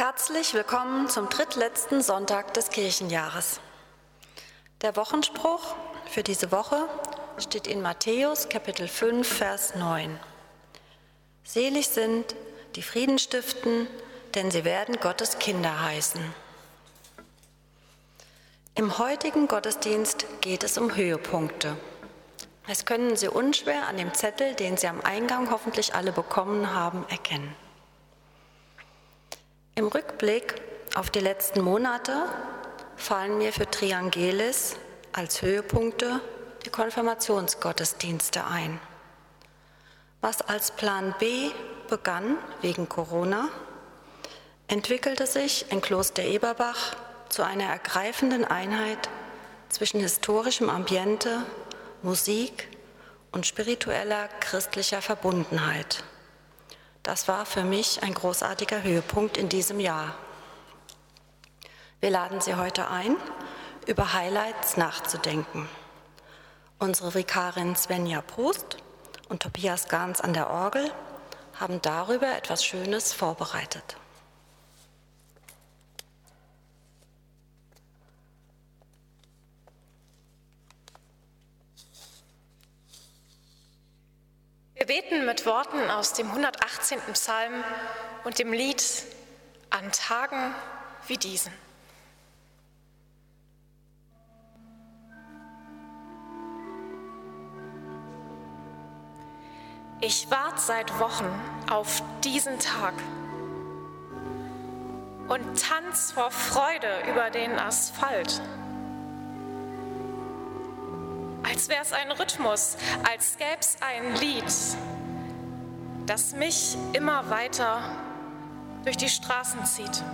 Herzlich willkommen zum drittletzten Sonntag des Kirchenjahres. Der Wochenspruch für diese Woche steht in Matthäus Kapitel 5, Vers 9. Selig sind, die Frieden stiften, denn sie werden Gottes Kinder heißen. Im heutigen Gottesdienst geht es um Höhepunkte. Das können Sie unschwer an dem Zettel, den Sie am Eingang hoffentlich alle bekommen haben, erkennen. Im Rückblick auf die letzten Monate fallen mir für Triangelis als Höhepunkte die Konfirmationsgottesdienste ein. Was als Plan B begann wegen Corona, entwickelte sich in Kloster Eberbach zu einer ergreifenden Einheit zwischen historischem Ambiente, Musik und spiritueller christlicher Verbundenheit. Das war für mich ein großartiger Höhepunkt in diesem Jahr. Wir laden Sie heute ein, über Highlights nachzudenken. Unsere Vikarin Svenja Prost und Tobias Gahns an der Orgel haben darüber etwas Schönes vorbereitet. Wir beten mit Worten aus dem 118. Psalm und dem Lied An Tagen wie diesen. Ich warte seit Wochen auf diesen Tag und tanz vor Freude über den Asphalt. Als wär's ein Rhythmus, als gäb's ein Lied, das mich immer weiter durch die Straßen zieht.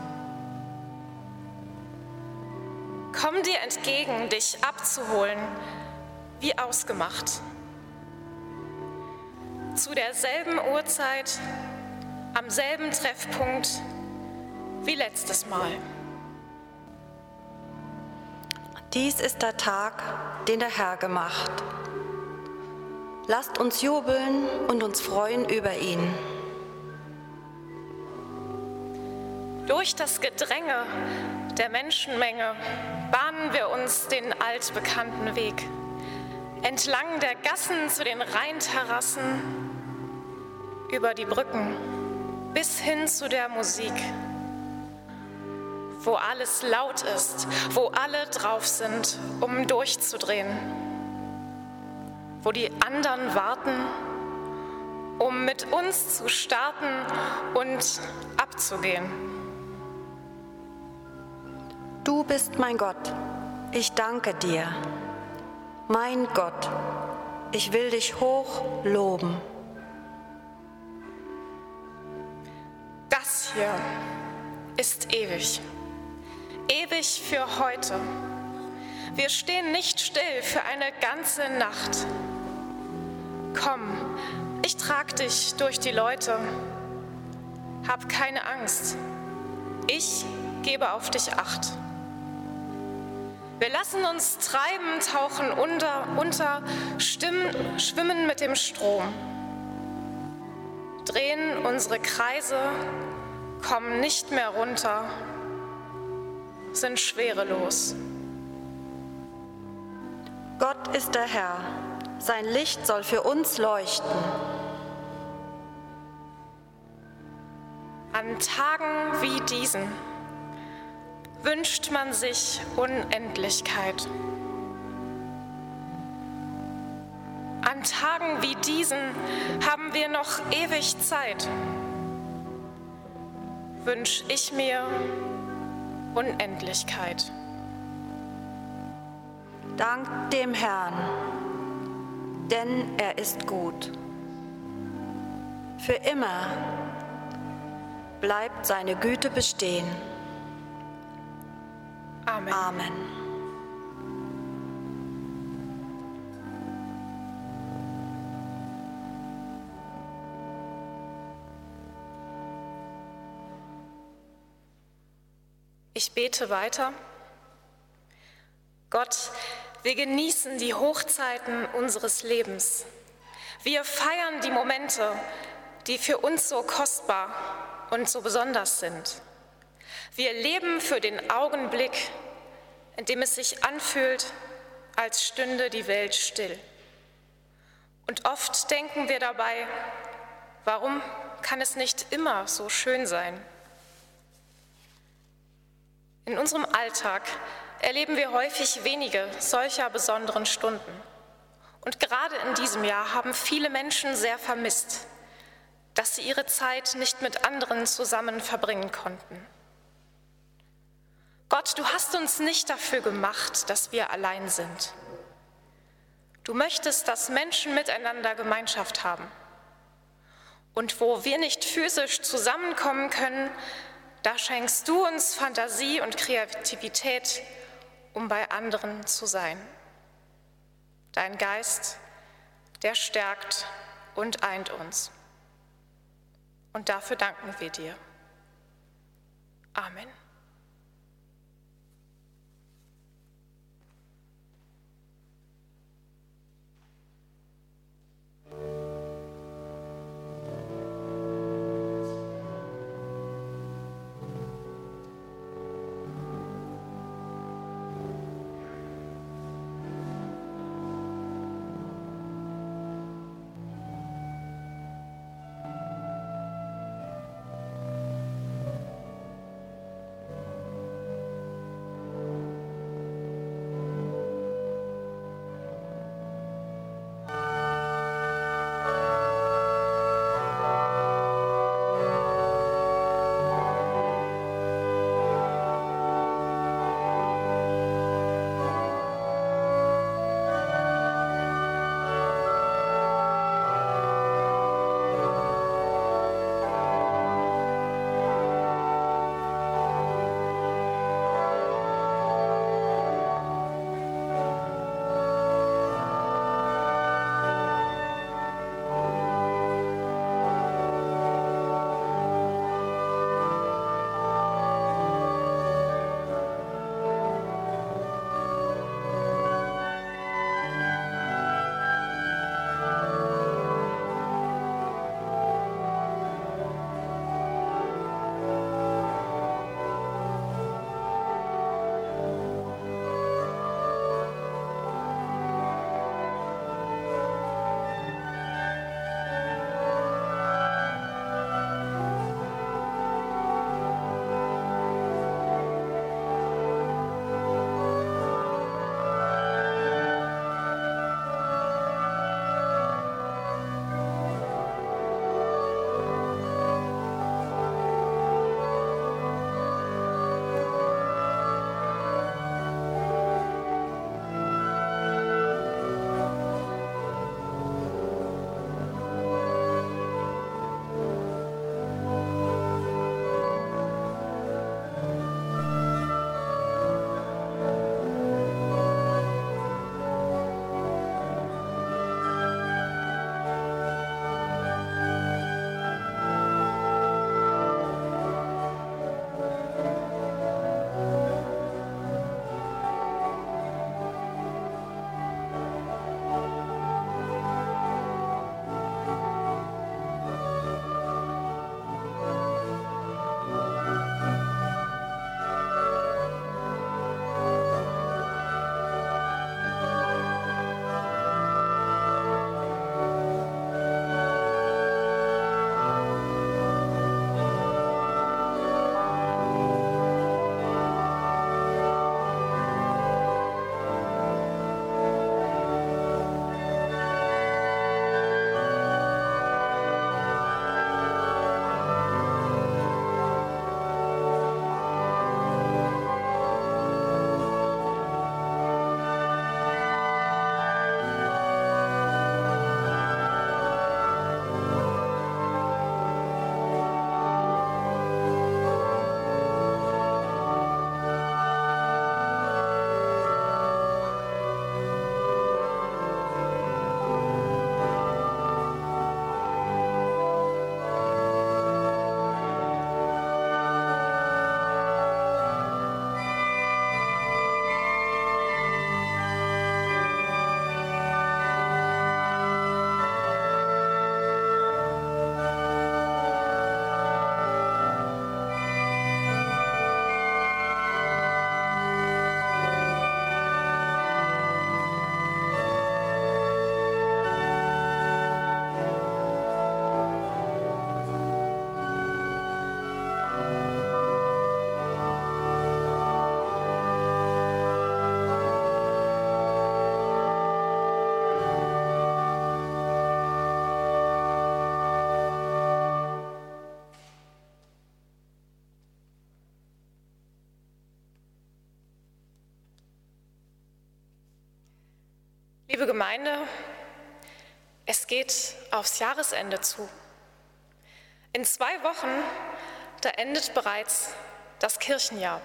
Komm dir entgegen, dich abzuholen, wie ausgemacht. Zu derselben Uhrzeit, am selben Treffpunkt wie letztes Mal. Dies ist der Tag, den der Herr gemacht. Lasst uns jubeln und uns freuen über ihn. Durch das Gedränge der Menschenmenge bahnen wir uns den altbekannten Weg. Entlang der Gassen zu den Rheinterrassen, über die Brücken bis hin zu der Musik. Wo alles laut ist, wo alle drauf sind, um durchzudrehen. Wo die anderen warten, um mit uns zu starten und abzugehen. Du bist mein Gott, ich danke dir. Mein Gott, ich will dich hoch loben. Das hier ist ewig. Ewig für heute. Wir stehen nicht still für eine ganze Nacht. Komm, ich trag dich durch die Leute. Hab keine Angst. Ich gebe auf dich Acht. Wir lassen uns treiben, tauchen unter, schwimmen mit dem Strom. Drehen unsere Kreise, kommen nicht mehr runter, sind schwerelos. Gott ist der Herr, sein Licht soll für uns leuchten. An Tagen wie diesen wünscht man sich Unendlichkeit. An Tagen wie diesen haben wir noch ewig Zeit. Wünsch ich mir Unendlichkeit. Dank dem Herrn, denn er ist gut. Für immer bleibt seine Güte bestehen. Amen. Amen. Ich bete weiter. Gott, wir genießen die Hochzeiten unseres Lebens. Wir feiern die Momente, die für uns so kostbar und so besonders sind. Wir leben für den Augenblick, in dem es sich anfühlt, als stünde die Welt still. Und oft denken wir dabei, warum kann es nicht immer so schön sein? In unserem Alltag erleben wir häufig wenige solcher besonderen Stunden. Und gerade in diesem Jahr haben viele Menschen sehr vermisst, dass sie ihre Zeit nicht mit anderen zusammen verbringen konnten. Gott, du hast uns nicht dafür gemacht, dass wir allein sind. Du möchtest, dass Menschen miteinander Gemeinschaft haben. Und wo wir nicht physisch zusammenkommen können, da schenkst du uns Fantasie und Kreativität, um bei anderen zu sein. Dein Geist, der stärkt und eint uns. Und dafür danken wir dir. Amen. Liebe Gemeinde, es geht aufs Jahresende zu. In 2 Wochen, da endet bereits das Kirchenjahr.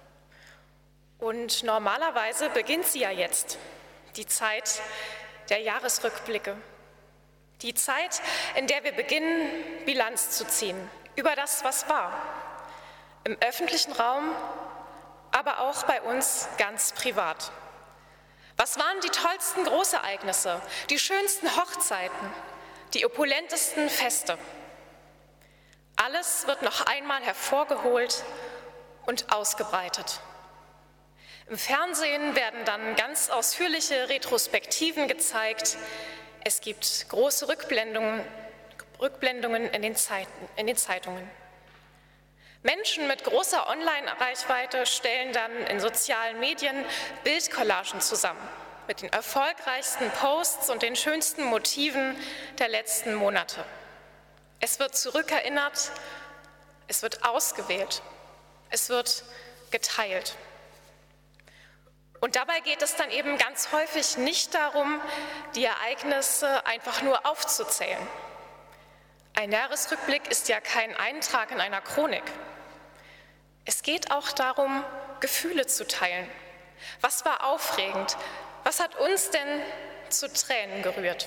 Und normalerweise beginnt sie ja jetzt, die Zeit der Jahresrückblicke. Die Zeit, in der wir beginnen, Bilanz zu ziehen über das, was war. Im öffentlichen Raum, aber auch bei uns ganz privat. Was waren die tollsten Großereignisse, die schönsten Hochzeiten, die opulentesten Feste? Alles wird noch einmal hervorgeholt und ausgebreitet. Im Fernsehen werden dann ganz ausführliche Retrospektiven gezeigt. Es gibt große Rückblendungen in den Zeitungen. Menschen mit großer Online-Reichweite stellen dann in sozialen Medien Bildcollagen zusammen mit den erfolgreichsten Posts und den schönsten Motiven der letzten Monate. Es wird zurückerinnert, es wird ausgewählt, es wird geteilt. Und dabei geht es dann eben ganz häufig nicht darum, die Ereignisse einfach nur aufzuzählen. Ein Jahresrückblick ist ja kein Eintrag in einer Chronik. Es geht auch darum, Gefühle zu teilen. Was war aufregend? Was hat uns denn zu Tränen gerührt?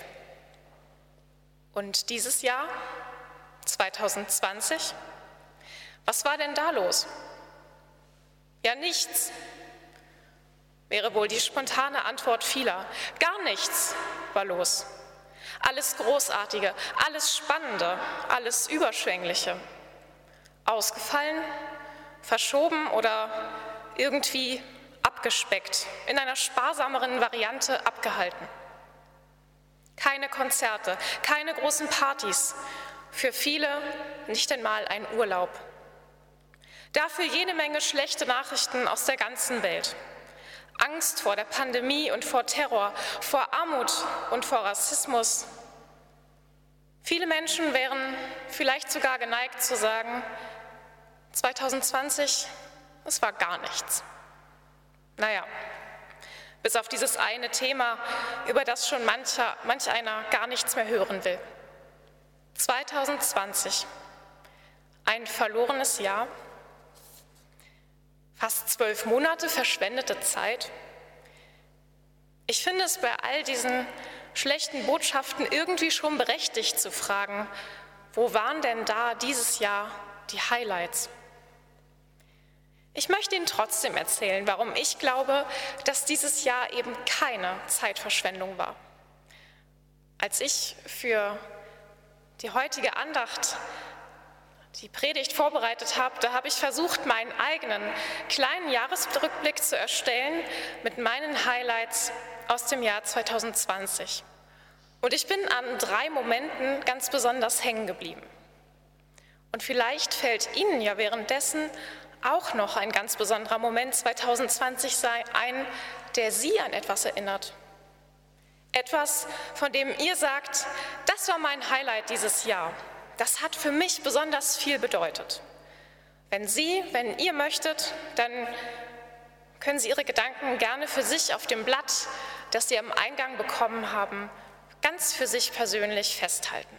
Und dieses Jahr, 2020, was war denn da los? Ja, nichts, wäre wohl die spontane Antwort vieler. Gar nichts war los. Alles Großartige, alles Spannende, alles Überschwängliche. Ausgefallen, verschoben oder irgendwie abgespeckt, in einer sparsameren Variante abgehalten. Keine Konzerte, keine großen Partys, für viele nicht einmal ein Urlaub. Dafür jede Menge schlechte Nachrichten aus der ganzen Welt. Angst vor der Pandemie und vor Terror, vor Armut und vor Rassismus. Viele Menschen wären vielleicht sogar geneigt zu sagen, 2020, es war gar nichts. Naja, bis auf dieses eine Thema, über das schon manch einer gar nichts mehr hören will. 2020, ein verlorenes Jahr, fast 12 Monate verschwendete Zeit. Ich finde es bei all diesen schlechten Botschaften irgendwie schon berechtigt zu fragen, wo waren denn da dieses Jahr die Highlights? Ich möchte Ihnen trotzdem erzählen, warum ich glaube, dass dieses Jahr eben keine Zeitverschwendung war. Als ich für die heutige Andacht die Predigt vorbereitet habe, da habe ich versucht, meinen eigenen kleinen Jahresrückblick zu erstellen mit meinen Highlights aus dem Jahr 2020. Und ich bin an 3 Momenten ganz besonders hängen geblieben. Und vielleicht fällt Ihnen ja währenddessen auch noch ein ganz besonderer Moment 2020 ein, der Sie an etwas erinnert. Etwas, von dem ihr sagt, das war mein Highlight dieses Jahr. Das hat für mich besonders viel bedeutet. Wenn ihr möchtet, dann können Sie Ihre Gedanken gerne für sich auf dem Blatt, das Sie am Eingang bekommen haben, ganz für sich persönlich festhalten.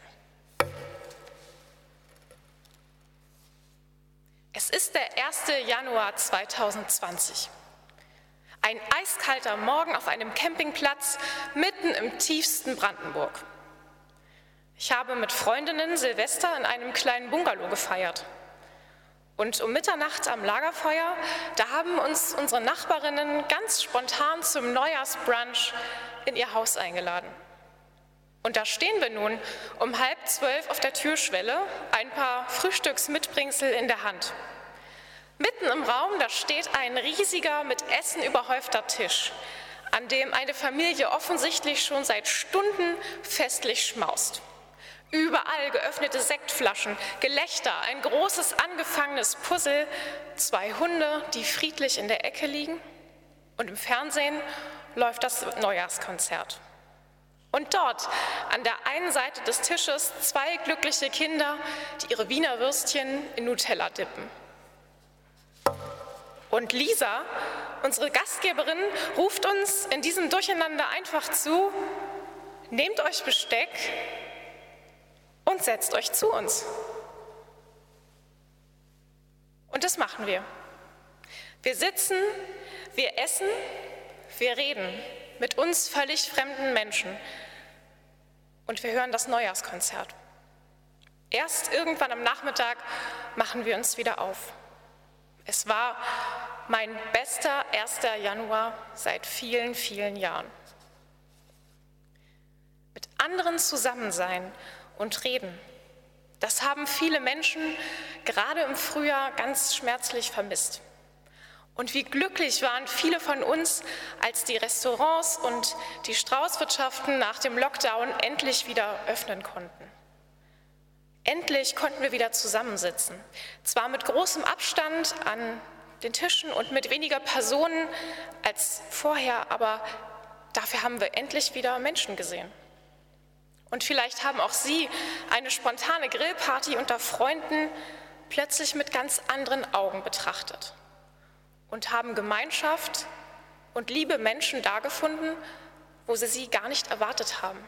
Es ist der 1. Januar 2020. Ein eiskalter Morgen auf einem Campingplatz mitten im tiefsten Brandenburg. Ich habe mit Freundinnen Silvester in einem kleinen Bungalow gefeiert. Und um Mitternacht am Lagerfeuer, da haben uns unsere Nachbarinnen ganz spontan zum Neujahrsbrunch in ihr Haus eingeladen. Und da stehen wir nun um 11:30 auf der Türschwelle, ein paar Frühstücksmitbringsel in der Hand. Mitten im Raum, da steht ein riesiger, mit Essen überhäufter Tisch, an dem eine Familie offensichtlich schon seit Stunden festlich schmaust. Überall geöffnete Sektflaschen, Gelächter, ein großes angefangenes Puzzle, 2 Hunde, die friedlich in der Ecke liegen. Und im Fernsehen läuft das Neujahrskonzert. Und dort, an der einen Seite des Tisches, 2 glückliche Kinder, die ihre Wiener Würstchen in Nutella dippen. Und Lisa, unsere Gastgeberin, ruft uns in diesem Durcheinander einfach zu: Nehmt euch Besteck und setzt euch zu uns. Und das machen wir. Wir sitzen, wir essen, wir reden mit uns völlig fremden Menschen und wir hören das Neujahrskonzert. Erst irgendwann am Nachmittag machen wir uns wieder auf. Es war mein bester 1. Januar seit vielen, vielen Jahren. Mit anderen zusammen sein und reden, das haben viele Menschen gerade im Frühjahr ganz schmerzlich vermisst. Und wie glücklich waren viele von uns, als die Restaurants und die Straußwirtschaften nach dem Lockdown endlich wieder öffnen konnten. Endlich konnten wir wieder zusammensitzen. Zwar mit großem Abstand an den Tischen und mit weniger Personen als vorher, aber dafür haben wir endlich wieder Menschen gesehen. Und vielleicht haben auch Sie eine spontane Grillparty unter Freunden plötzlich mit ganz anderen Augen betrachtet und haben Gemeinschaft und liebe Menschen da gefunden, wo sie gar nicht erwartet haben.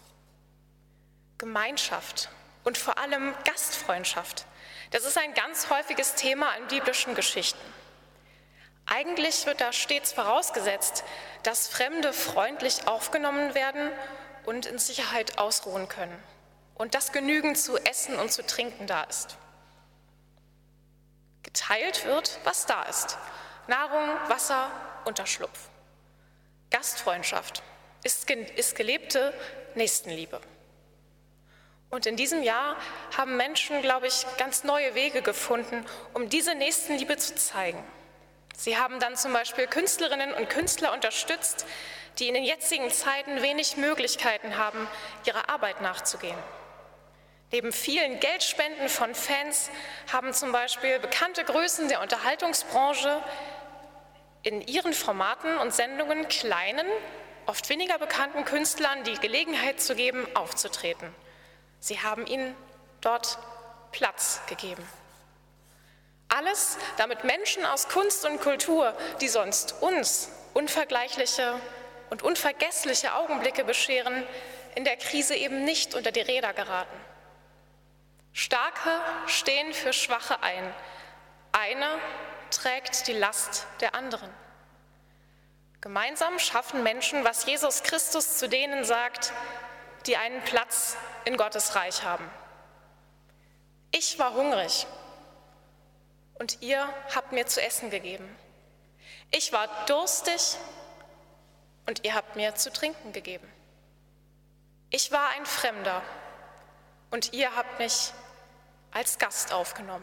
Gemeinschaft und vor allem Gastfreundschaft, das ist ein ganz häufiges Thema in biblischen Geschichten. Eigentlich wird da stets vorausgesetzt, dass Fremde freundlich aufgenommen werden und in Sicherheit ausruhen können und dass genügend zu essen und zu trinken da ist. Geteilt wird, was da ist: Nahrung, Wasser, Unterschlupf. Gastfreundschaft ist gelebte Nächstenliebe. Und in diesem Jahr haben Menschen, glaube ich, ganz neue Wege gefunden, um diese Nächstenliebe zu zeigen. Sie haben dann zum Beispiel Künstlerinnen und Künstler unterstützt, die in den jetzigen Zeiten wenig Möglichkeiten haben, ihrer Arbeit nachzugehen. Neben vielen Geldspenden von Fans haben zum Beispiel bekannte Größen der Unterhaltungsbranche in ihren Formaten und Sendungen kleinen, oft weniger bekannten Künstlern die Gelegenheit zu geben, aufzutreten. Sie haben ihnen dort Platz gegeben. Alles, damit Menschen aus Kunst und Kultur, die sonst uns unvergleichliche und unvergessliche Augenblicke bescheren, in der Krise eben nicht unter die Räder geraten. Starke stehen für Schwache ein. Einer trägt die Last der anderen. Gemeinsam schaffen Menschen, was Jesus Christus zu denen sagt, die einen Platz in Gottes Reich haben. Ich war hungrig und ihr habt mir zu essen gegeben. Ich war durstig und ihr habt mir zu trinken gegeben. Ich war ein Fremder und ihr habt mich als Gast aufgenommen.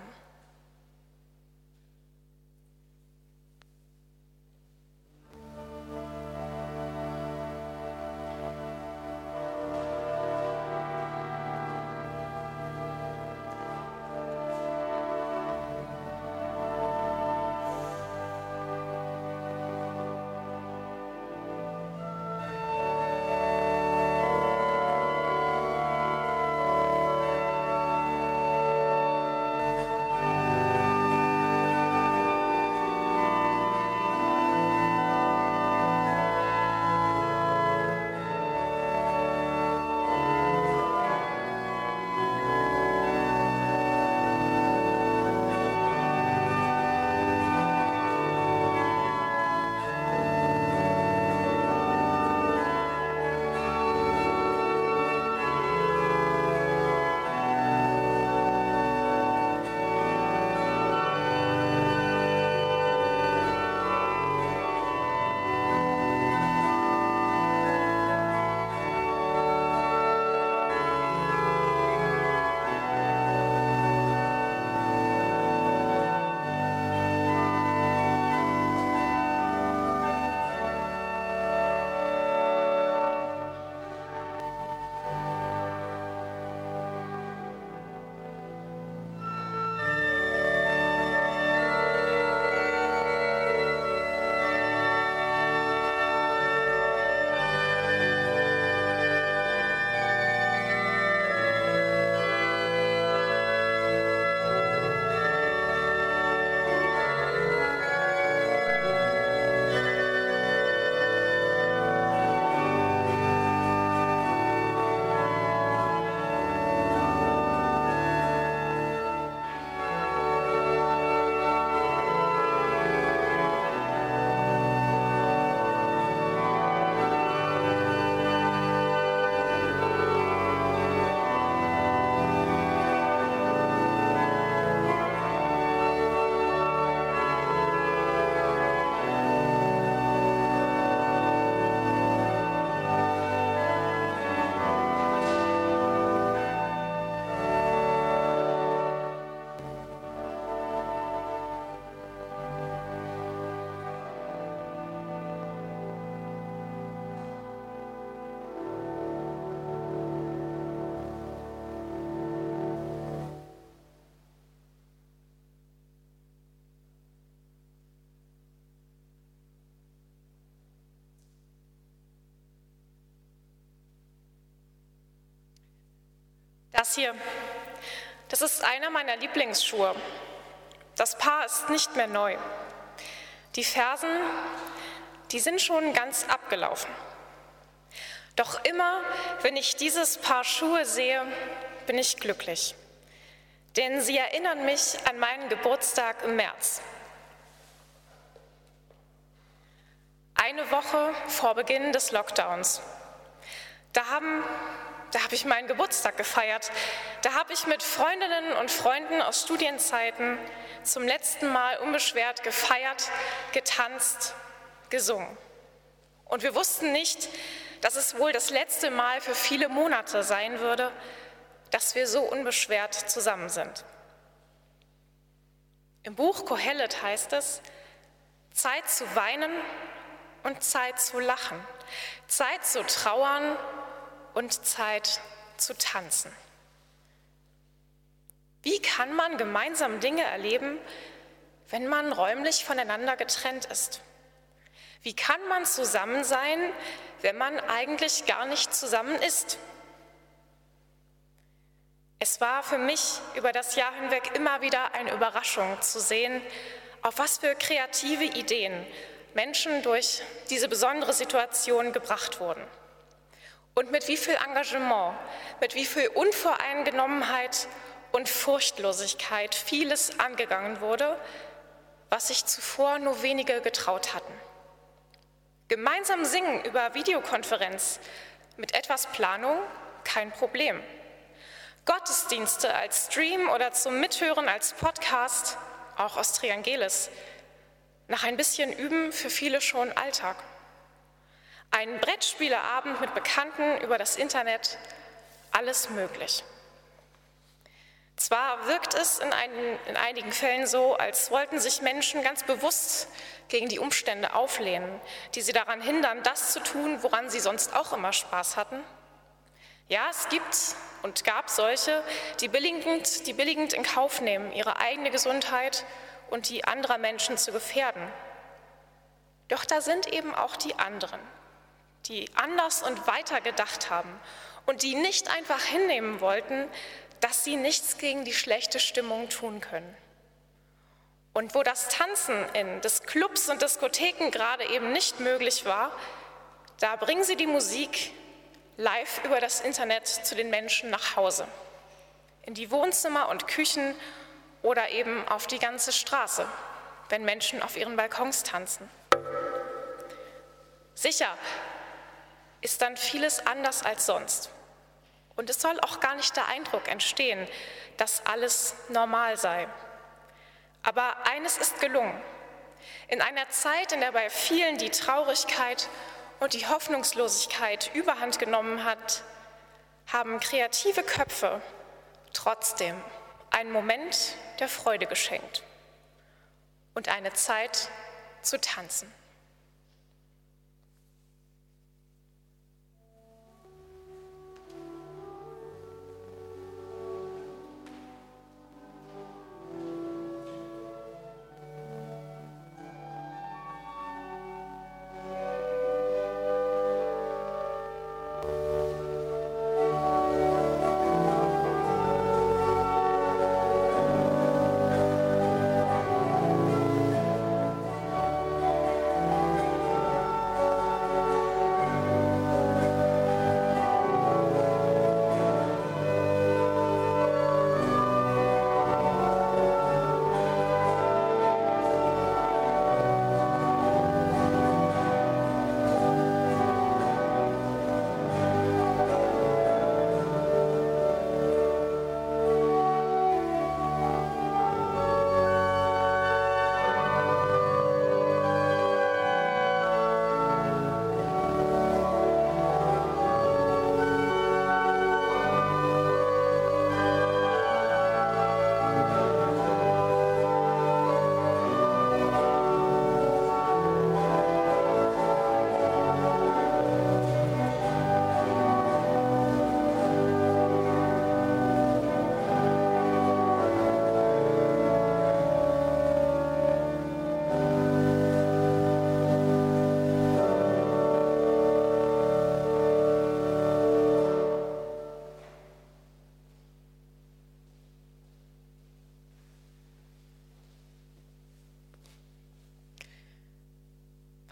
Das hier, das ist einer meiner Lieblingsschuhe. Das Paar ist nicht mehr neu. Die Fersen, die sind schon ganz abgelaufen. Doch immer, wenn ich dieses Paar Schuhe sehe, bin ich glücklich. Denn sie erinnern mich an meinen Geburtstag im März. Eine Woche vor Beginn des Lockdowns. Da habe ich meinen Geburtstag gefeiert. Da habe ich mit Freundinnen und Freunden aus Studienzeiten zum letzten Mal unbeschwert gefeiert, getanzt, gesungen. Und wir wussten nicht, dass es wohl das letzte Mal für viele Monate sein würde, dass wir so unbeschwert zusammen sind. Im Buch Kohelet heißt es: Zeit zu weinen und Zeit zu lachen, Zeit zu trauern und Zeit zu tanzen. Wie kann man gemeinsam Dinge erleben, wenn man räumlich voneinander getrennt ist? Wie kann man zusammen sein, wenn man eigentlich gar nicht zusammen ist? Es war für mich über das Jahr hinweg immer wieder eine Überraschung zu sehen, auf was für kreative Ideen Menschen durch diese besondere Situation gebracht wurden. Und mit wie viel Engagement, mit wie viel Unvoreingenommenheit und Furchtlosigkeit vieles angegangen wurde, was sich zuvor nur wenige getraut hatten. Gemeinsam singen über Videokonferenz, mit etwas Planung kein Problem. Gottesdienste als Stream oder zum Mithören als Podcast, auch aus Triangelis. Nach ein bisschen Üben für viele schon Alltag. Ein Brettspieleabend mit Bekannten über das Internet, alles möglich. Zwar wirkt es in einigen Fällen so, als wollten sich Menschen ganz bewusst gegen die Umstände auflehnen, die sie daran hindern, das zu tun, woran sie sonst auch immer Spaß hatten. Ja, es gibt und gab solche, die billigend in Kauf nehmen, ihre eigene Gesundheit und die anderer Menschen zu gefährden. Doch da sind eben auch die anderen, die anders und weiter gedacht haben und die nicht einfach hinnehmen wollten, dass sie nichts gegen die schlechte Stimmung tun können. Und wo das Tanzen in des Clubs und Diskotheken gerade eben nicht möglich war, da bringen sie die Musik live über das Internet zu den Menschen nach Hause, in die Wohnzimmer und Küchen oder eben auf die ganze Straße, wenn Menschen auf ihren Balkons tanzen. Sicher ist dann vieles anders als sonst. Und es soll auch gar nicht der Eindruck entstehen, dass alles normal sei. Aber eines ist gelungen. In einer Zeit, in der bei vielen die Traurigkeit und die Hoffnungslosigkeit überhand genommen hat, haben kreative Köpfe trotzdem einen Moment der Freude geschenkt und eine Zeit zu tanzen.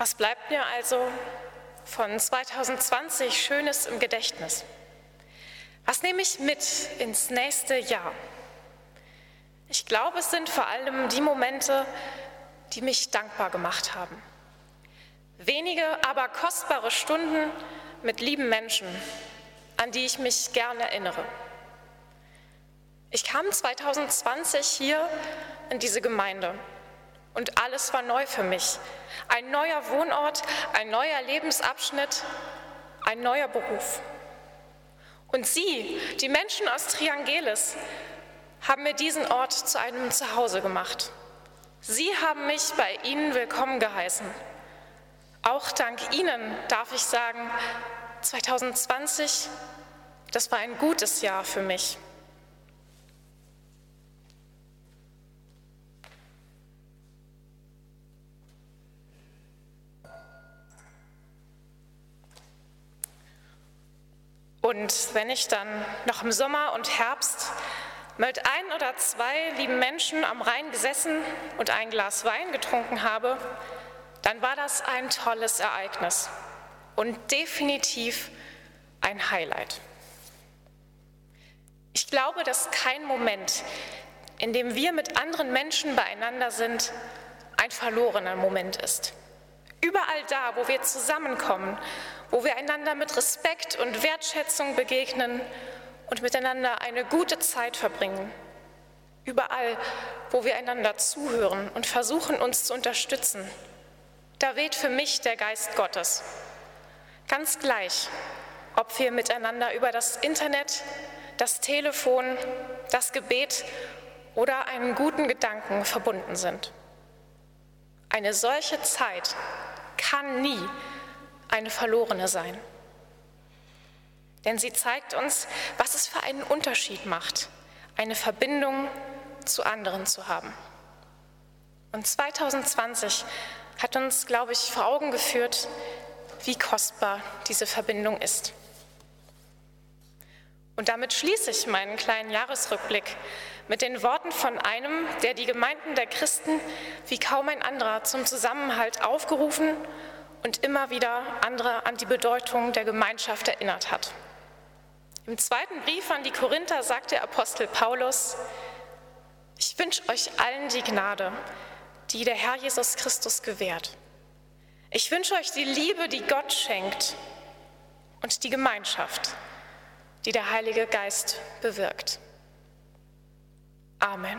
Was bleibt mir also von 2020 Schönes im Gedächtnis? Was nehme ich mit ins nächste Jahr? Ich glaube, es sind vor allem die Momente, die mich dankbar gemacht haben. Wenige, aber kostbare Stunden mit lieben Menschen, an die ich mich gerne erinnere. Ich kam 2020 hier in diese Gemeinde und alles war neu für mich. Ein neuer Wohnort, ein neuer Lebensabschnitt, ein neuer Beruf. Und Sie, die Menschen aus Triangelis, haben mir diesen Ort zu einem Zuhause gemacht. Sie haben mich bei Ihnen willkommen geheißen. Auch dank Ihnen darf ich sagen, 2020, das war ein gutes Jahr für mich. Und wenn ich dann noch im Sommer und Herbst mit ein oder zwei lieben Menschen am Rhein gesessen und ein Glas Wein getrunken habe, dann war das ein tolles Ereignis und definitiv ein Highlight. Ich glaube, dass kein Moment, in dem wir mit anderen Menschen beieinander sind, ein verlorener Moment ist. Überall da, wo wir zusammenkommen, wo wir einander mit Respekt und Wertschätzung begegnen und miteinander eine gute Zeit verbringen. Überall, wo wir einander zuhören und versuchen, uns zu unterstützen, da weht für mich der Geist Gottes. Ganz gleich, ob wir miteinander über das Internet, das Telefon, das Gebet oder einen guten Gedanken verbunden sind. Eine solche Zeit kann nie eine verlorene sein. Denn sie zeigt uns, was es für einen Unterschied macht, eine Verbindung zu anderen zu haben. Und 2020 hat uns, glaube ich, vor Augen geführt, wie kostbar diese Verbindung ist. Und damit schließe ich meinen kleinen Jahresrückblick mit den Worten von einem, der die Gemeinden der Christen wie kaum ein anderer zum Zusammenhalt aufgerufen und immer wieder andere an die Bedeutung der Gemeinschaft erinnert hat. Im zweiten Brief an die Korinther sagt der Apostel Paulus: Ich wünsche euch allen die Gnade, die der Herr Jesus Christus gewährt. Ich wünsche euch die Liebe, die Gott schenkt, und die Gemeinschaft, die der Heilige Geist bewirkt. Amen.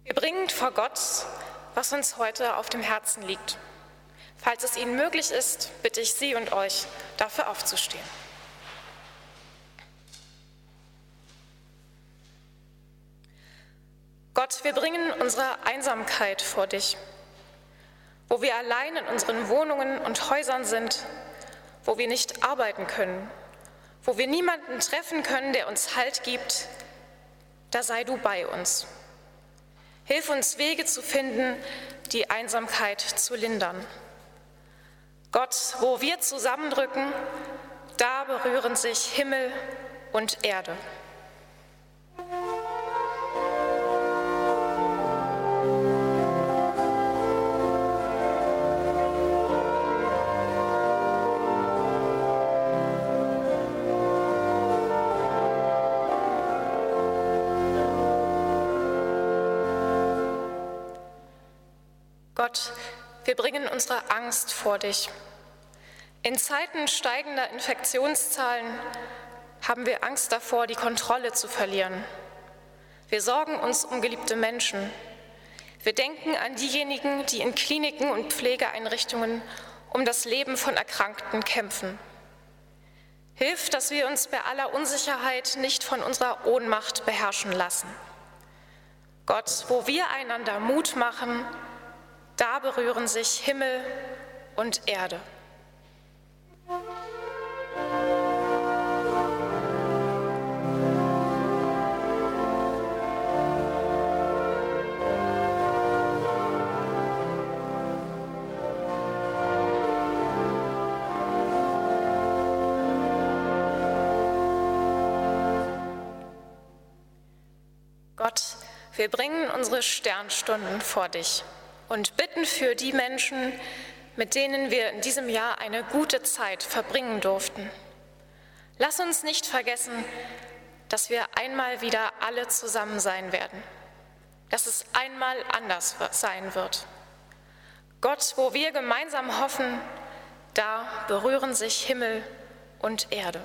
Wir bringen vor Gott, was uns heute auf dem Herzen liegt. Falls es Ihnen möglich ist, bitte ich Sie und euch, dafür aufzustehen. Gott, wir bringen unsere Einsamkeit vor dich, wo wir allein in unseren Wohnungen und Häusern sind, wo wir nicht arbeiten können, wo wir niemanden treffen können, der uns Halt gibt, da sei du bei uns. Hilf uns, Wege zu finden, die Einsamkeit zu lindern. Gott, wo wir zusammendrücken, da berühren sich Himmel und Erde. Gott, wir bringen unsere Angst vor dich. In Zeiten steigender Infektionszahlen haben wir Angst davor, die Kontrolle zu verlieren. Wir sorgen uns um geliebte Menschen. Wir denken an diejenigen, die in Kliniken und Pflegeeinrichtungen um das Leben von Erkrankten kämpfen. Hilf, dass wir uns bei aller Unsicherheit nicht von unserer Ohnmacht beherrschen lassen. Gott, wo wir einander Mut machen, da berühren sich Himmel und Erde. Gott, wir bringen unsere Sternstunden vor dich und bitten für die Menschen, mit denen wir in diesem Jahr eine gute Zeit verbringen durften. Lass uns nicht vergessen, dass wir einmal wieder alle zusammen sein werden, dass es einmal anders sein wird. Gott, wo wir gemeinsam hoffen, da berühren sich Himmel und Erde.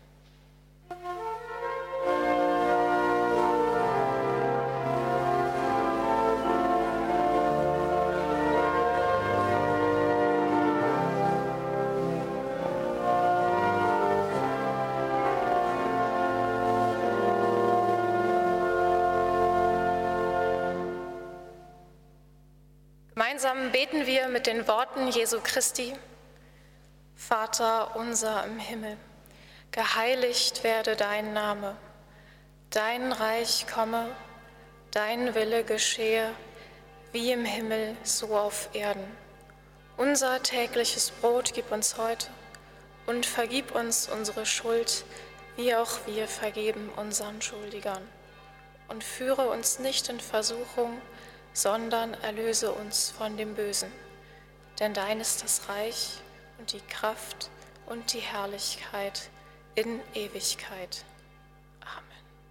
Gemeinsam beten wir mit den Worten Jesu Christi: Vater unser im Himmel, geheiligt werde dein Name, dein Reich komme, dein Wille geschehe, wie im Himmel, so auf Erden. Unser tägliches Brot gib uns heute und vergib uns unsere Schuld, wie auch wir vergeben unseren Schuldigern. Und führe uns nicht in Versuchung, sondern erlöse uns von dem Bösen. Denn dein ist das Reich und die Kraft und die Herrlichkeit in Ewigkeit. Amen.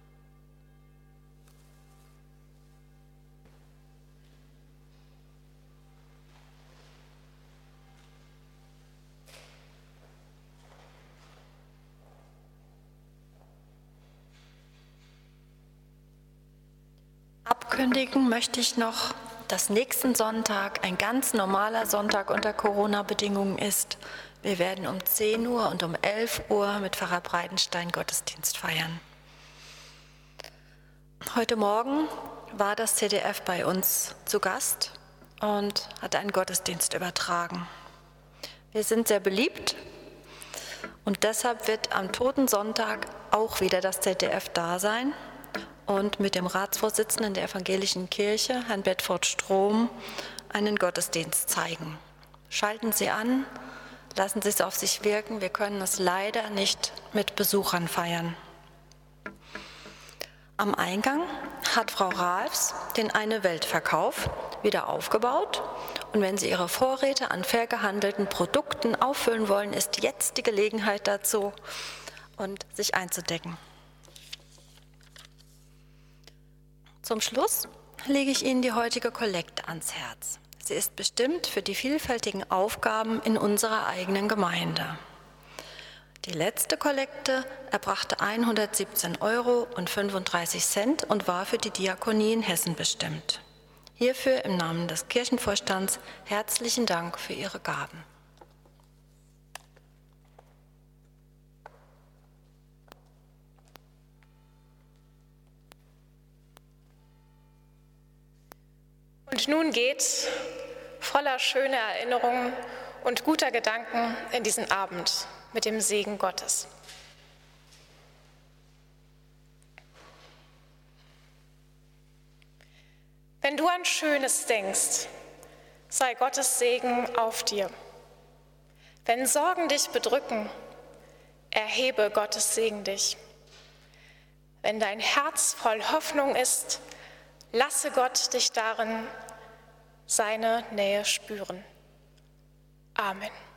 Abkündigen möchte ich noch, dass nächsten Sonntag ein ganz normaler Sonntag unter Corona-Bedingungen ist. Wir werden um 10 Uhr und um 11 Uhr mit Pfarrer Breitenstein Gottesdienst feiern. Heute Morgen war das ZDF bei uns zu Gast und hat einen Gottesdienst übertragen. Wir sind sehr beliebt und deshalb wird am Totensonntag auch wieder das ZDF da sein und mit dem Ratsvorsitzenden der Evangelischen Kirche, Herrn Bedford Strom, einen Gottesdienst zeigen. Schalten Sie an, lassen Sie es auf sich wirken. Wir können es leider nicht mit Besuchern feiern. Am Eingang hat Frau Ralfs den Eine-Welt-Verkauf wieder aufgebaut. Und wenn Sie Ihre Vorräte an fair gehandelten Produkten auffüllen wollen, ist jetzt die Gelegenheit dazu, und sich einzudecken. Zum Schluss lege ich Ihnen die heutige Kollekte ans Herz. Sie ist bestimmt für die vielfältigen Aufgaben in unserer eigenen Gemeinde. Die letzte Kollekte erbrachte 117,35 € und war für die Diakonie in Hessen bestimmt. Hierfür im Namen des Kirchenvorstands herzlichen Dank für Ihre Gaben. Und nun geht voller schöner Erinnerungen und guter Gedanken in diesen Abend mit dem Segen Gottes. Wenn du an Schönes denkst, sei Gottes Segen auf dir. Wenn Sorgen dich bedrücken, erhebe Gottes Segen dich. Wenn dein Herz voll Hoffnung ist, lasse Gott dich darin seine Nähe spüren. Amen.